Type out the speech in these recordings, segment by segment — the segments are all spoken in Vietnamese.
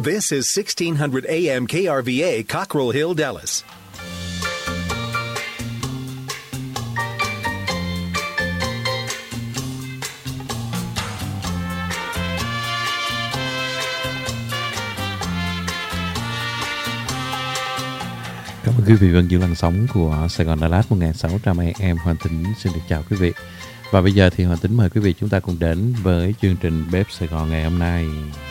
This is 1600 AM KRVA, Cockrell Hill, Dallas. Cảm ơn quý vị vẫn giữ làn sóng của Sài Gòn Đà Lạt 1600 AM. Hoàng Tính xin được chào quý vị. Và bây giờ thì Hoàng Tính mời quý vị chúng ta cùng đến với chương trình Bếp Sài Gòn ngày hôm nay.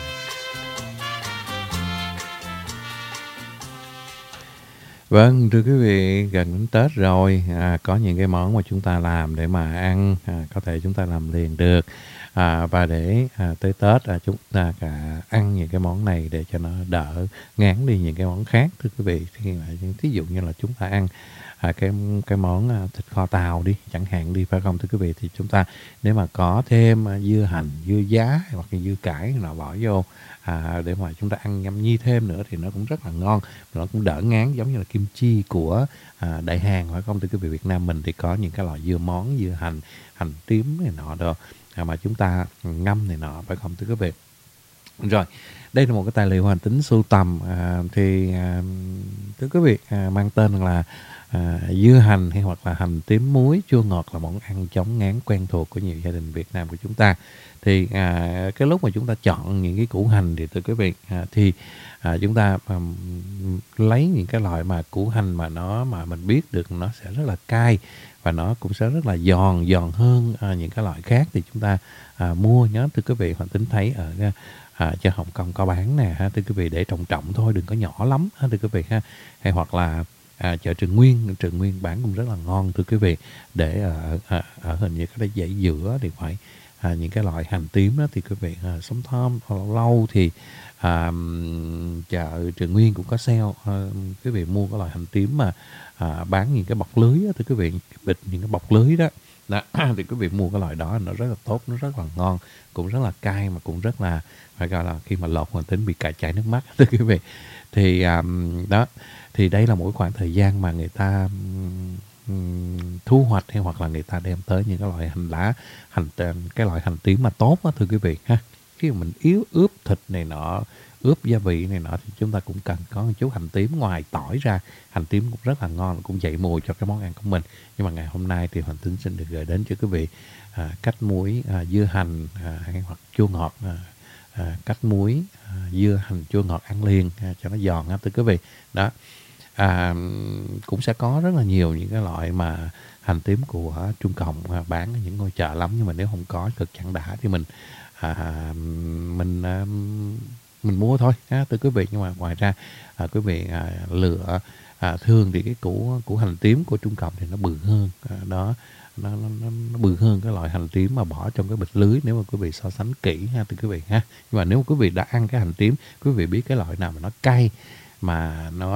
Vâng, thưa quý vị, gần đến Tết rồi, có những cái món mà chúng ta làm để mà ăn, có thể chúng ta làm liền được. Và để tới Tết chúng ta cả ăn những cái món này để cho nó đỡ ngán đi những cái món khác, thưa quý vị. Thí dụ như là chúng ta ăn cái món thịt kho tàu đi chẳng hạn đi, phải không thưa quý vị, thì chúng ta nếu mà có thêm dưa hành, dưa giá hoặc là dưa cải nào bỏ vô để mà chúng ta ăn nhâm nhi thêm nữa thì nó cũng rất là ngon, nó cũng đỡ ngán, giống như là kim chi của Đại Hàn, phải không thưa quý vị. Việt Nam mình thì có những cái loại dưa món, dưa hành tím này nọ đồ mà chúng ta ngâm này nọ, phải không thưa quý vị. Rồi, đây là một cái tài liệu Hoàng Tính sưu tầm thưa quý vị, mang tên là dưa hành hay hoặc là hành tím muối chua ngọt, là món ăn chống ngán quen thuộc của nhiều gia đình Việt Nam của chúng ta. Thì cái lúc mà chúng ta chọn những cái củ hành thì thưa quý vị, thì chúng ta lấy những cái loại mà củ hành mà mình biết được nó sẽ rất là cay và nó cũng sẽ rất là giòn hơn những cái loại khác, thì chúng ta mua nhớ thưa quý vị. Hoàng Tính thấy ở chợ Hồng Kông có bán nè ha, thưa quý vị, để trọng thôi, đừng có nhỏ lắm ha, thưa quý vị ha. Hay hoặc là chợ Trường Nguyên bán cũng rất là ngon thưa quý vị. Để ở hình như cái dãy giữa thì phải những cái loại hành tím đó, thì quý vị sống thơm lâu thì chợ Trường Nguyên cũng có sale. Quý vị mua cái loại hành tím mà bán những cái bọc lưới đó, thưa quý vị, bịch những cái bọc lưới đó. Thì quý vị mua cái loại đó, nó rất là tốt, nó rất là ngon, cũng rất là cay mà cũng rất là, phải gọi là khi mà lột Hoàng Tính bị chảy nước mắt thưa quý vị. Thì đó, thì đây là mỗi khoảng thời gian mà người ta thu hoạch hay hoặc là người ta đem tới những cái loại cái loại hành tím mà tốt đó, thưa quý vị ha. Khi mà mình ướp thịt này nọ, ướp gia vị này nọ thì chúng ta cũng cần có một chút hành tím. Ngoài tỏi ra, hành tím cũng rất là ngon, cũng dậy mùi cho cái món ăn của mình. Nhưng mà ngày hôm nay thì Hoàng Tính xin được gửi đến cho quý vị cách muối dưa hành hay hoặc chua ngọt, cách muối dưa hành chua ngọt ăn liền cho nó giòn thưa quý vị. Đó, cũng sẽ có rất là nhiều những cái loại mà hành tím của Trung Cộng bán ở những ngôi chợ lắm, nhưng mà nếu không có cực chẳng đã thì mình mua thôi thưa quý vị. Nhưng mà ngoài ra quý vị lựa thường thì cái củ hành tím của Trung Cộng thì nó bự hơn đó, nó bự hơn cái loại hành tím mà bỏ trong cái bịch lưới, nếu mà quý vị so sánh kỹ thưa quý vị ha. Nhưng mà nếu mà quý vị đã ăn cái hành tím, quý vị biết cái loại nào mà nó cay mà nó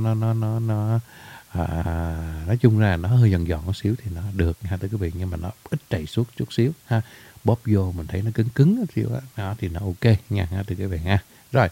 nói chung ra nó hơi giòn một xíu thì nó được ha thưa quý vị, nhưng mà nó ít trầy suốt chút xíu ha, bóp vô mình thấy nó cứng xíu đó thì nó ok nha thưa quý vị ha. Rồi,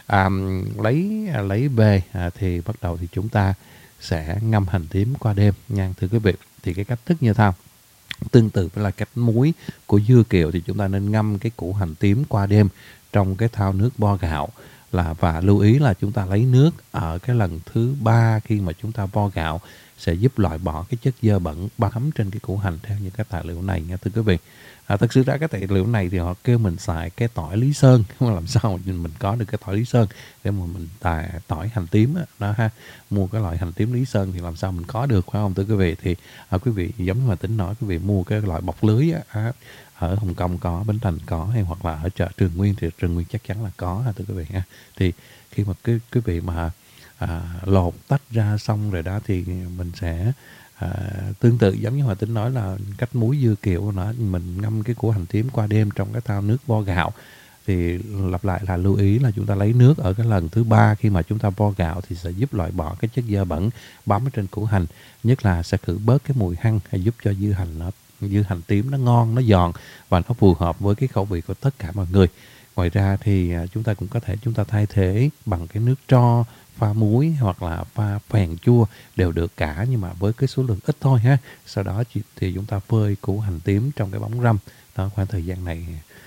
lấy về thì bắt đầu thì chúng ta sẽ ngâm hành tím qua đêm nha thưa quý vị. Thì cái cách thức như thế nào, tương tự với là cách muối của dưa kiệu, thì chúng ta nên ngâm cái củ hành tím qua đêm trong cái thau nước vo gạo, và lưu ý là chúng ta lấy nước ở cái lần thứ 3 khi mà chúng ta vo gạo sẽ giúp loại bỏ cái chất dơ bẩn bám trên cái củ hành theo những cái tài liệu này nha thưa quý vị. Thực sự ra cái tài liệu này thì họ kêu mình xài cái tỏi Lý Sơn, nhưng mà làm sao mà mình có được cái tỏi Lý Sơn để mà mình tỏi hành tím đó ha. Mua cái loại hành tím Lý Sơn thì làm sao mình có được, phải không thưa quý vị. Thì quý vị giống như mà Tính nói, quý vị mua cái loại bọc lưới ở Hồng Kông có, Bến Thành có, hay hoặc là ở chợ Trường Nguyên thì Trường Nguyên chắc chắn là có thưa quý vị ha. Thì khi mà quý vị mà lột tách ra xong rồi đó thì mình sẽ tương tự giống như Hòa Tính nói là cách muối dưa kiệu nữa, mình ngâm cái củ hành tím qua đêm trong cái thau nước vo gạo. Thì lặp lại là lưu ý là chúng ta lấy nước ở cái lần thứ 3 khi mà chúng ta vo gạo thì sẽ giúp loại bỏ cái chất dơ bẩn bám ở trên củ hành, nhất là sẽ khử bớt cái mùi hăng, giúp cho dưa hành tím nó ngon, nó giòn và nó phù hợp với cái khẩu vị của tất cả mọi người. Ngoài ra thì chúng ta cũng có thể thay thế bằng cái nước tro pha muối hoặc là pha phèn chua đều được cả, nhưng mà với cái số lượng ít thôi ha. Sau đó thì chúng ta phơi củ hành tím trong cái bóng râm đó, khoảng thời gian này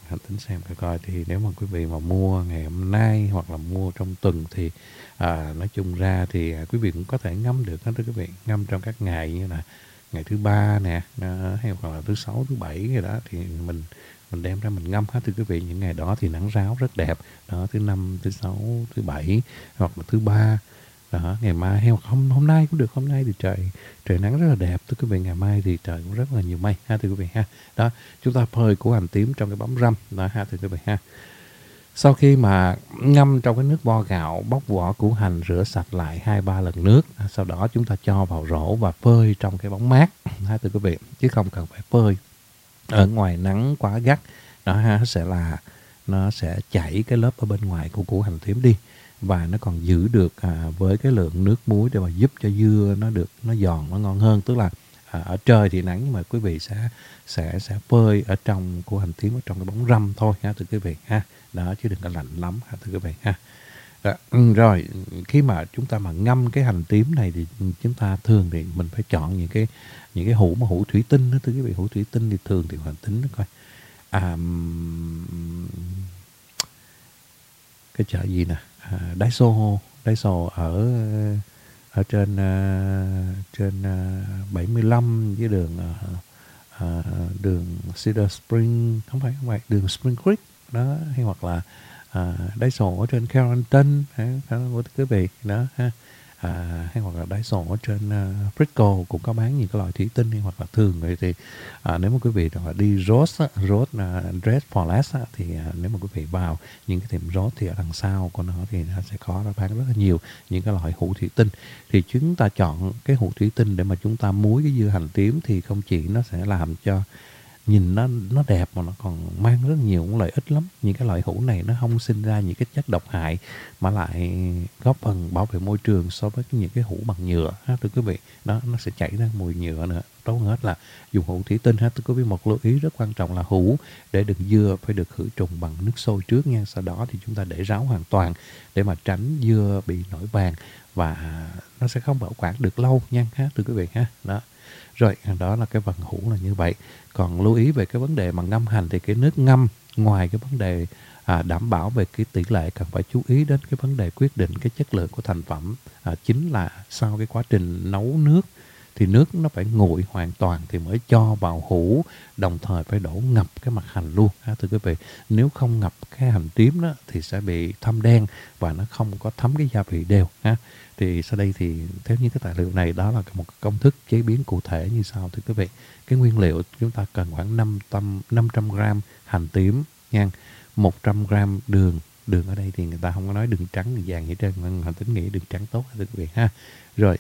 Hành tính xem coi thì nếu mà quý vị mà mua ngày hôm nay hoặc là mua trong tuần thì nói chung ra thì quý vị cũng có thể ngâm được hết, thưa quý vị. Ngâm trong các ngày như là ngày thứ ba nè, hay hoặc là thứ sáu, thứ bảy gì đó thì mình đem ra mình ngâm hết, thưa quý vị. Những ngày đó thì nắng ráo rất đẹp đó, thứ năm, thứ sáu, thứ bảy hoặc là thứ ba đó. Ngày mai hay hoặc hôm nay cũng được. Hôm nay thì trời nắng rất là đẹp, thưa quý vị. Ngày mai thì trời cũng rất là nhiều mây ha, thưa quý vị ha. Đó, chúng ta phơi củ hành tím trong cái bóng râm đó ha, thưa quý vị ha. Sau khi mà ngâm trong cái nước vo gạo, bóc vỏ củ hành, rửa sạch lại 2-3 lần nước. Sau đó chúng ta cho vào rổ và phơi trong cái bóng mát ha, thưa quý vị. Chứ không cần phải phơi ở ngoài nắng quá gắt. Đó ha, nó sẽ chảy cái lớp ở bên ngoài của củ hành tím đi. Và nó còn giữ được với cái lượng nước muối để mà giúp cho dưa nó giòn, nó ngon hơn. Tức là ở trời thì nắng nhưng mà quý vị sẽ phơi ở trong củ hành tím ở trong cái bóng râm thôi ha, thưa quý vị ha. Đó, chứ đừng có lạnh lắm ha, thưa quý vị ha. Rồi khi mà chúng ta mà ngâm cái hành tím này thì chúng ta thường thì mình phải chọn những cái hũ thủy tinh đó, thưa quý vị. Hũ thủy tinh thì thường thì hành tính nó coi cái chợ gì nè, Daiso ở trên 75 với đường Cedar Spring, không phải đường Spring Creek đó, hay hoặc là Daiso ở trên Carrollton của quý vị đó ha. Hay hoặc là Daiso ở trên Frisco cũng có bán những cái loại thủy tinh, hay hoặc là thường thì nếu mà quý vị đi Ross Dress for Less thì nếu mà quý vị vào những cái tiệm Ross thì ở đằng sau của nó thì nó sẽ có bán rất là nhiều những cái loại hũ thủy tinh. Thì chúng ta chọn cái hũ thủy tinh để mà chúng ta muối cái dưa hành tím thì không chỉ nó sẽ làm cho nhìn nó đẹp mà nó còn mang rất nhiều lợi ích lắm. Những cái loại hũ này nó không sinh ra những cái chất độc hại mà lại góp phần bảo vệ môi trường so với những cái hũ bằng nhựa ha, thưa quý vị. Đó, nó sẽ chảy ra mùi nhựa nữa. Tốt hơn hết là dùng hũ thủy tinh ha, thưa quý vị. Một lưu ý rất quan trọng là hũ để đựng dưa phải được khử trùng bằng nước sôi trước nha. Sau đó thì chúng ta để ráo hoàn toàn để mà tránh dưa bị nổi vàng và nó sẽ không bảo quản được lâu nha ha, thưa quý vị ha. Đó. Rồi, đó là cái phần hũ là như vậy. Còn lưu ý về cái vấn đề mà ngâm hành thì cái nước ngâm, ngoài cái vấn đề đảm bảo về cái tỷ lệ, cần phải chú ý đến cái vấn đề quyết định cái chất lượng của thành phẩm. Chính là sau cái quá trình nấu nước thì nước nó phải nguội hoàn toàn thì mới cho vào hũ, đồng thời phải đổ ngập cái mặt hành luôn ha, thưa quý vị. Nếu không ngập cái hành tím đó thì sẽ bị thâm đen và nó không có thấm cái gia vị đều ha. Thì sau đây thì theo như cái tài liệu này, đó là một công thức chế biến cụ thể như sau, thưa quý vị. Cái nguyên liệu chúng ta cần khoảng 500 g hành tím nha, 100 g đường. Đường ở đây thì người ta không có nói đường trắng, đường vàng gì hết trơn, mà hành tính nghĩ đường trắng tốt thưa quý vị ha. Rồi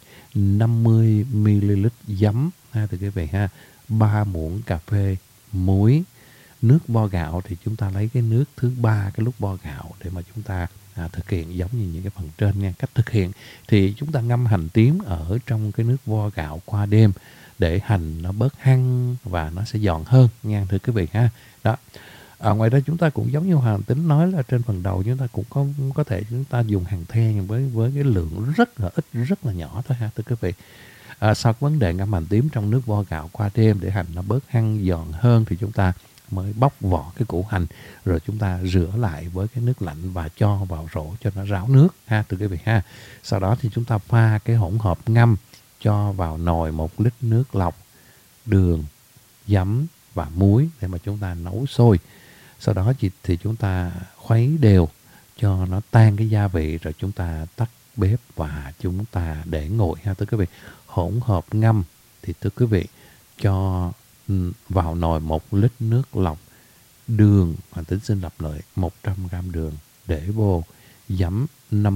50 ml giấm ha, thưa quý vị ha. 3 muỗng cà phê muối. Nước vo gạo thì chúng ta lấy cái nước thứ 3 cái lúc vo gạo để mà chúng ta thực hiện giống như những cái phần trên nha. Cách thực hiện thì chúng ta ngâm hành tím ở trong cái nước vo gạo qua đêm để hành nó bớt hăng và nó sẽ giòn hơn nha, thưa quý vị ha. Đó. Ngoài ra chúng ta cũng giống như Hoàng Tính nói là trên phần đầu chúng ta cũng có thể chúng ta dùng hàng the với cái lượng rất là ít, rất là nhỏ thôi ha, thưa quý vị. Sau vấn đề ngâm hành tím trong nước vo gạo qua đêm để hành nó bớt hăng giòn hơn thì chúng ta mới bóc vỏ cái củ hành, rồi chúng ta rửa lại với cái nước lạnh và cho vào rổ cho nó ráo nước ha, thưa quý vị ha. Sau đó thì chúng ta pha cái hỗn hợp ngâm, cho vào nồi 1 lít nước lọc, đường, giấm và muối để mà chúng ta nấu sôi. Sau đó thì chúng ta khuấy đều cho nó tan cái gia vị, rồi chúng ta tắt bếp và chúng ta để nguội ha, thưa quý vị. Hỗn hợp ngâm thì thưa quý vị cho vào nồi 1 lít nước lọc, đường, Hoàng Tính xin lặp lại 100 g đường để vô, giấm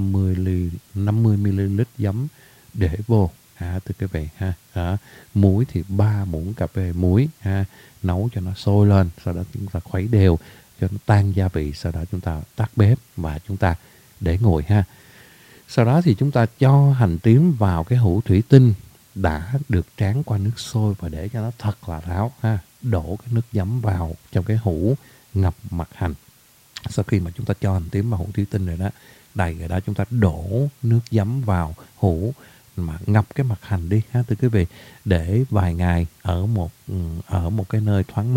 50 ml giấm để vô ha, thưa quý vị ha. Muối thì 3 muỗng cà phê muối ha, nấu cho nó sôi lên, sau đó chúng ta khuấy đều cho nó tan gia vị, sau đó chúng ta tắt bếp và chúng ta để nguội ha. Sau đó thì chúng ta cho hành tím vào cái hũ thủy tinh đã được tráng qua nước sôi và để cho nó thật là ráo ha. Đổ cái nước giấm vào trong cái hũ, ngập mặt hành. Sau khi mà chúng ta cho hành tím vào hũ thủy tinh rồi đó, đầy rồi đó, chúng ta đổ nước giấm vào hũ mà ngập cái mặt hành đi ha, thưa quý vị, để vài ngày ở một cái nơi thoáng mát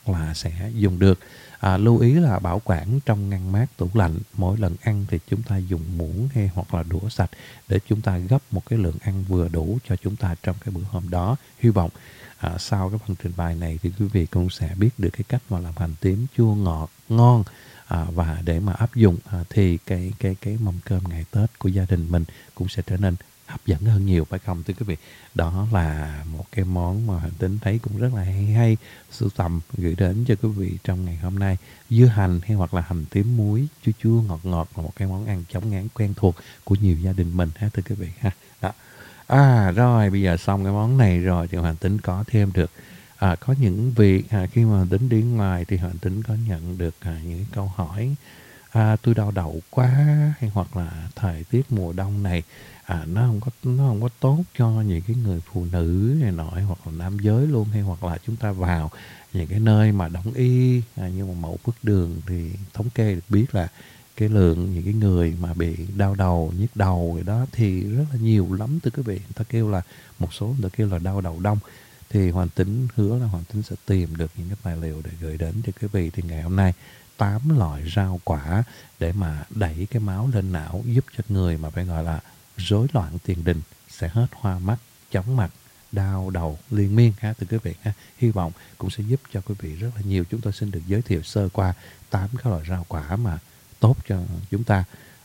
hoặc là sẽ dùng được. Lưu ý là bảo quản trong ngăn mát tủ lạnh. Mỗi lần ăn thì chúng ta dùng muỗng hay hoặc là đũa sạch để chúng ta gấp một cái lượng ăn vừa đủ cho chúng ta trong cái bữa hôm đó. Hy vọng sau cái phần trình bày này thì quý vị cũng sẽ biết được cái cách mà làm hành tím chua ngọt ngon, và để mà áp dụng thì cái mâm cơm ngày Tết của gia đình mình cũng sẽ trở nên hấp dẫn hơn nhiều, phải không thưa quý vị? Đó là một cái món mà Hành Tính thấy cũng rất là hay sưu tầm gửi đến cho quý vị trong ngày hôm nay. Dưa hành hay hoặc là hành tím muối chua chua ngọt ngọt là một cái món ăn chóng ngán quen thuộc của nhiều gia đình mình ha thưa quý vị ha. Đó. Rồi bây giờ xong cái món này rồi thì Hành Tính có thêm được có những việc khi mà Hành Tính đi ngoài thì Hành Tính có nhận được những câu hỏi tôi đau đầu quá, hay hoặc là thời tiết mùa đông này nó không có tốt cho những cái người phụ nữ này nọ, hoặc là nam giới luôn, hay hoặc là chúng ta vào những cái nơi mà đông y như mà Mẫu Bước Đường thì thống kê được biết là cái lượng những cái người mà bị đau đầu, nhức đầu rồi đó thì rất là nhiều lắm thưa quý vị. Người ta kêu là một số người ta kêu là đau đầu đông, thì Hoàng Tính hứa là Hoàng Tính sẽ tìm được những cái tài liệu để gửi đến cho quý vị. Thì ngày hôm nay 8 loại rau quả để mà đẩy cái máu lên não, giúp cho người mà phải gọi là rối loạn tiền đình sẽ hết hoa mắt, chóng mặt, đau đầu liên miên ha thưa quý vị ha. Hy vọng cũng sẽ giúp cho quý vị rất là nhiều. Chúng tôi xin được giới thiệu sơ qua 8 cái loại rau quả mà tốt cho chúng ta.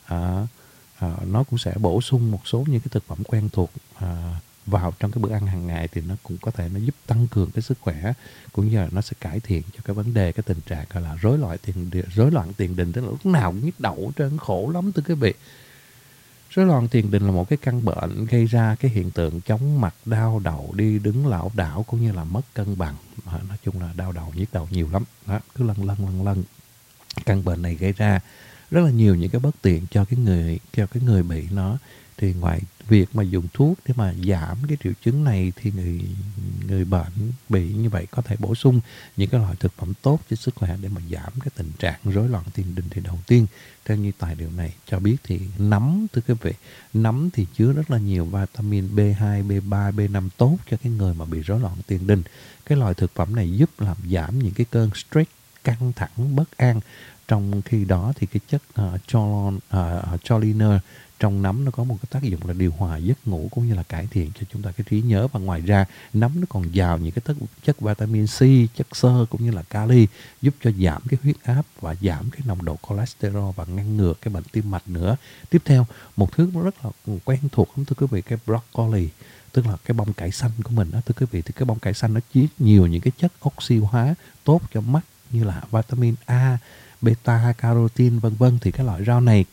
Nó cũng sẽ bổ sung một số những cái thực phẩm quen thuộc vào trong cái bữa ăn hàng ngày, thì nó cũng có thể nó giúp tăng cường cái sức khỏe, cũng như là nó sẽ cải thiện cho cái vấn đề, cái tình trạng gọi là rối loạn tiền đình, tức là lúc nào cũng nhức đầu trên, khổ lắm thưa quý vị. Rối loạn tiền đình là một cái căn bệnh gây ra cái hiện tượng chóng mặt, đau đầu, đi đứng lảo đảo, cũng như là mất cân bằng. Nói chung là đau đầu, nhức đầu nhiều lắm. Cứ lần. Căn bệnh này gây ra rất là nhiều những cái bất tiện cho cái người bị nó. Thì ngoài việc mà dùng thuốc để mà giảm cái triệu chứng này, thì người bệnh bị như vậy có thể bổ sung những cái loại thực phẩm tốt cho sức khỏe để mà giảm cái tình trạng rối loạn tiền đình. Thì đầu tiên, theo như tài liệu này cho biết, thì nấm thưa quý vị, nấm thì chứa rất là nhiều vitamin B2, B3, B5 tốt cho cái người mà bị rối loạn tiền đình. Cái loại thực phẩm này giúp làm giảm những cái cơn stress, căng thẳng, bất an. Trong khi đó thì cái chất choline trong nấm nó có một cái tác dụng là điều hòa giấc ngủ, cũng như là cải thiện cho chúng ta cái trí nhớ. Và ngoài ra nấm nó còn giàu những cái chất vitamin C, chất xơ, cũng như là kali, giúp cho giảm cái huyết áp và giảm cái nồng độ cholesterol và ngăn ngừa cái bệnh tim mạch nữa. Tiếp theo, một thứ rất là quen thuộc thưa quý vị, cái broccoli, tức là cái bông cải xanh của mình đó thưa quý vị. Thì cái bông cải xanh nó chứa nhiều những cái chất oxy hóa tốt cho mắt, như là vitamin A, beta carotene vân vân. Thì cái loại rau này,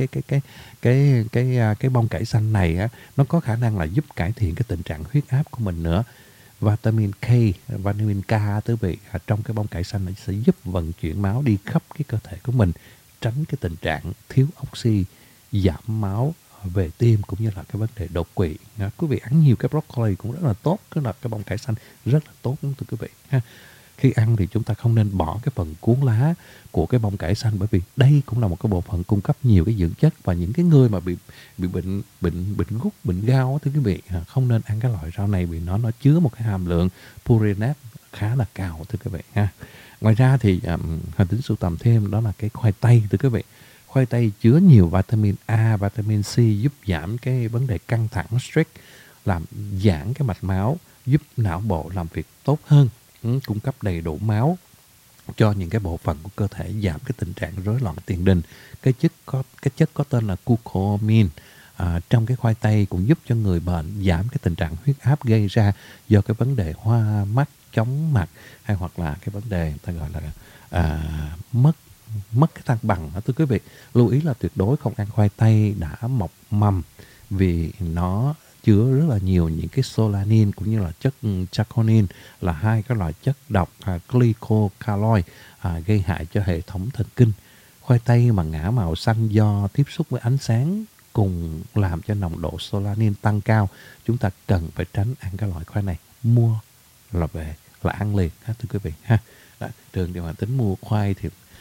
cái bông cải xanh này á, nó có khả năng là giúp cải thiện cái tình trạng huyết áp của mình nữa. Vitamin K quý vị, trong cái bông cải xanh này sẽ giúp vận chuyển máu đi khắp cái cơ thể của mình, tránh cái tình trạng thiếu oxy, giảm máu về tim, cũng như là cái vấn đề đột quỵ. Quý vị ăn nhiều cái broccoli cũng rất là tốt, cái bông cải xanh rất là tốt thưa quý vị ha. Khi ăn thì chúng ta không nên bỏ cái phần cuốn lá của cái bông cải xanh, bởi vì đây cũng là một cái bộ phận cung cấp nhiều cái dưỡng chất. Và những cái người mà bị bệnh gút, bệnh gao thưa quý vị, không nên ăn cái loại rau này vì nó chứa một cái hàm lượng purinate khá là cao thưa quý vị ha. Ngoài ra thì Hành Tính sưu tầm thêm đó là cái khoai tây thưa quý vị. Khoai tây chứa nhiều vitamin A, vitamin C, giúp giảm cái vấn đề căng thẳng, stress, làm giãn cái mạch máu, giúp não bộ làm việc tốt hơn, cung cấp đầy đủ máu cho những cái bộ phận của cơ thể, giảm cái tình trạng rối loạn tiền đình. Cái chất có tên là curcumin trong cái khoai tây cũng giúp cho người bệnh giảm cái tình trạng huyết áp gây ra do cái vấn đề hoa mắt, chóng mặt, hay hoặc là cái vấn đề người ta gọi là mất cái thăng bằng đó thưa quý vị. Lưu ý là tuyệt đối không ăn khoai tây đã mọc mầm, vì nó chứa rất là nhiều những cái solanin cũng như là chất chaconin, là hai cái loại chất độc glycocaloid gây hại cho hệ thống thần kinh. Khoai tây mà ngả màu xanh do tiếp xúc với ánh sáng cùng làm cho nồng độ solanin tăng cao. Chúng ta cần phải tránh ăn cái loại khoai này. Mua là về là ăn liền ha thưa quý vị ha. Trường thì Hoàng Tính mua khoai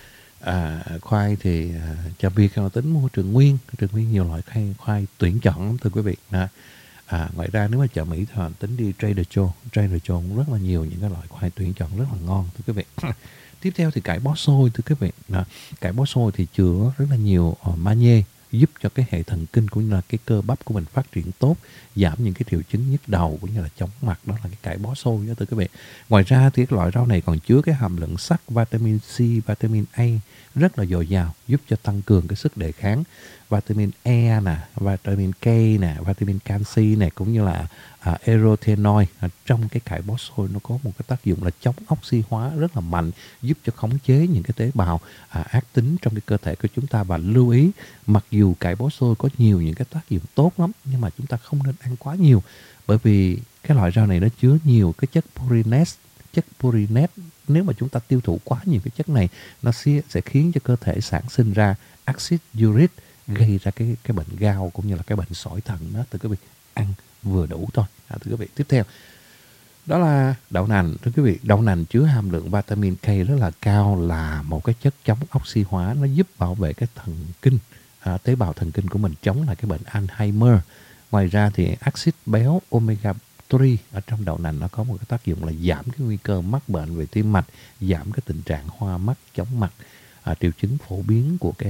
thì cho biết Hoàng Tính mua Trường Nguyên nhiều loại khoai tuyển chọn thưa quý vị. Ngoài ra nếu mà chợ Mỹ thì tính đi Trader Joe cũng rất là nhiều những cái loại khoai tuyển chọn rất là ngon thưa quý vị. Tiếp theo thì cải bó xôi thưa quý vị. Cải bó xôi thì chứa rất là nhiều magie, giúp cho cái hệ thần kinh cũng như là cái cơ bắp của mình phát triển tốt, giảm những cái triệu chứng nhức đầu cũng như là chóng mặt. Đó là cái cải bó xôi đó thưa quý vị. Ngoài ra thì cái loại rau này còn chứa cái hàm lượng sắt, vitamin C, vitamin A rất là dồi dào, giúp cho tăng cường cái sức đề kháng. Vitamin E nè, vitamin K nè, vitamin canxi nè, cũng như là erothenoid trong cái cải bó xôi nó có một cái tác dụng là chống oxy hóa rất là mạnh, giúp cho khống chế những cái tế bào ác tính trong cái cơ thể của chúng ta. Và lưu ý, mặc dù cải bó xôi có nhiều những cái tác dụng tốt lắm, nhưng mà chúng ta không nên ăn quá nhiều, bởi vì cái loại rau này nó chứa nhiều cái chất purinase. Nếu mà chúng ta tiêu thụ quá nhiều cái chất này, nó sẽ khiến cho cơ thể sản sinh ra axit uric, gây ra cái bệnh gout cũng như là cái bệnh sỏi thận đó thưa quý vị. Ăn vừa đủ thôi. Thưa quý vị, tiếp theo đó là đậu nành. Thưa quý vị, đậu nành chứa hàm lượng vitamin K rất là cao, là một cái chất chống oxy hóa, nó giúp bảo vệ cái thần kinh, tế bào thần kinh của mình, chống lại cái bệnh Alzheimer. Ngoài ra thì axit béo omega 3 ở trong đậu nành nó có một cái tác dụng là giảm cái nguy cơ mắc bệnh về tim mạch, giảm cái tình trạng hoa mắt, chóng mặt, triệu chứng phổ biến của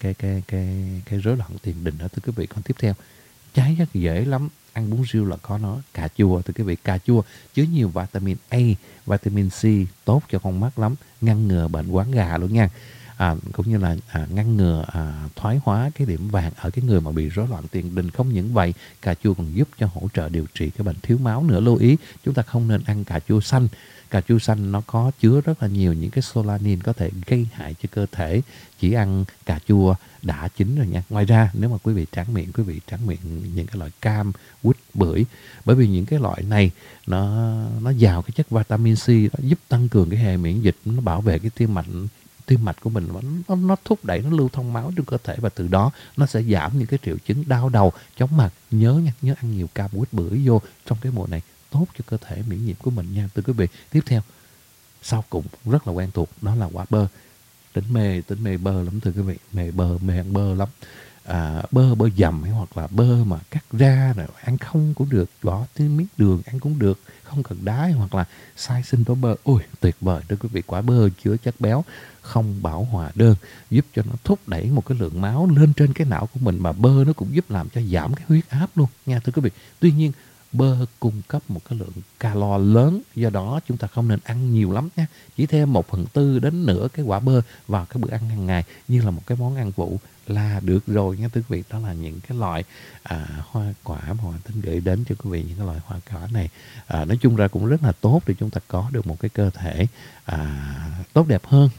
cái rối loạn tiền đình đó thưa quý vị. Còn tiếp theo, trái rất dễ lắm, ăn bún riêu là có nó, cà chua thưa quý vị. Cà chua chứa nhiều vitamin A, vitamin C, tốt cho con mắt lắm, ngăn ngừa bệnh quáng gà luôn nha. Cũng như là ngăn ngừa thoái hóa cái điểm vàng ở cái người mà bị rối loạn tiền đình. Không những vậy, cà chua còn giúp cho hỗ trợ điều trị cái bệnh thiếu máu nữa. Lưu ý, chúng ta không nên ăn cà chua xanh. Cà chua xanh nó có chứa rất là nhiều những cái solanin có thể gây hại cho cơ thể. Chỉ ăn cà chua đã chín rồi nha. Ngoài ra, nếu mà quý vị tráng miệng những cái loại cam, quýt, bưởi, bởi vì những cái loại này nó giàu cái chất vitamin C, nó giúp tăng cường cái hệ miễn dịch, nó bảo vệ cái tim mạch của mình, nó thúc đẩy nó lưu thông máu trong cơ thể, và từ đó nó sẽ giảm những cái triệu chứng đau đầu, chóng mặt. Nhớ ăn nhiều cam, quýt, bưởi vô trong cái mùa này, tốt cho cơ thể miễn nhiễm của mình nha thưa quý vị. Tiếp theo, sau cùng rất là quen thuộc, đó là quả bơ. Tính mê bơ lắm thưa quý vị, mê ăn bơ lắm. Bơ dầm hay hoặc là bơ mà cắt ra rồi ăn không cũng được, bỏ tí miếng đường ăn cũng được, không cần đá, hoặc là xay sinh tố bơ. Ôi tuyệt vời thưa quý vị. Quả bơ chứa chất béo không bão hòa đơn, giúp cho nó thúc đẩy một cái lượng máu lên trên cái não của mình, mà bơ nó cũng giúp làm cho giảm cái huyết áp luôn nha thưa quý vị. Tuy nhiên, bơ cung cấp một cái lượng calo lớn, do đó chúng ta không nên ăn nhiều lắm nha. Chỉ thêm 1/4 đến nửa cái quả bơ vào cái bữa ăn hàng ngày như là một cái món ăn phụ là được rồi nha thưa quý vị. Đó là những cái loại hoa quả mà Hoàng Tính gửi đến cho quý vị. Những cái loại hoa quả này nói chung ra cũng rất là tốt để chúng ta có được một cái cơ thể tốt đẹp hơn.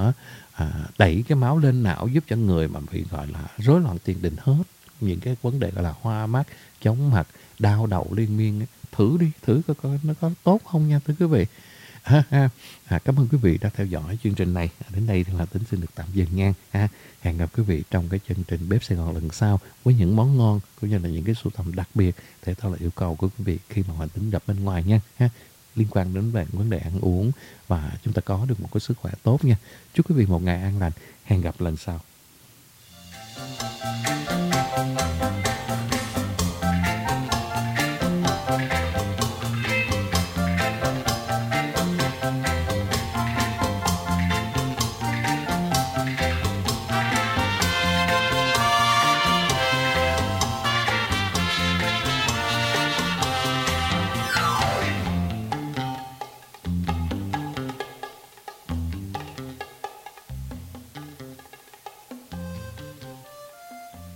Đẩy cái máu lên não, giúp cho người mà bị gọi là rối loạn tiền đình, hết những cái vấn đề gọi là hoa mắt, chóng mặt, đau đầu liên miên. Thử đi, thử coi nó có tốt không nha thưa quý vị. Cảm ơn quý vị đã theo dõi chương trình này. Đến đây thì Hoàng Tính xin được tạm dừng nha. Hẹn gặp quý vị trong cái chương trình Bếp Sài Gòn lần sau với những món ngon cũng như là những cái sưu tầm đặc biệt thể theo là yêu cầu của quý vị khi mà Hoàng Tính gặp bên ngoài nha. Liên quan đến về vấn đề ăn uống, và chúng ta có được một cái sức khỏe tốt nha. Chúc quý vị một ngày an lành. Hẹn gặp lần sau.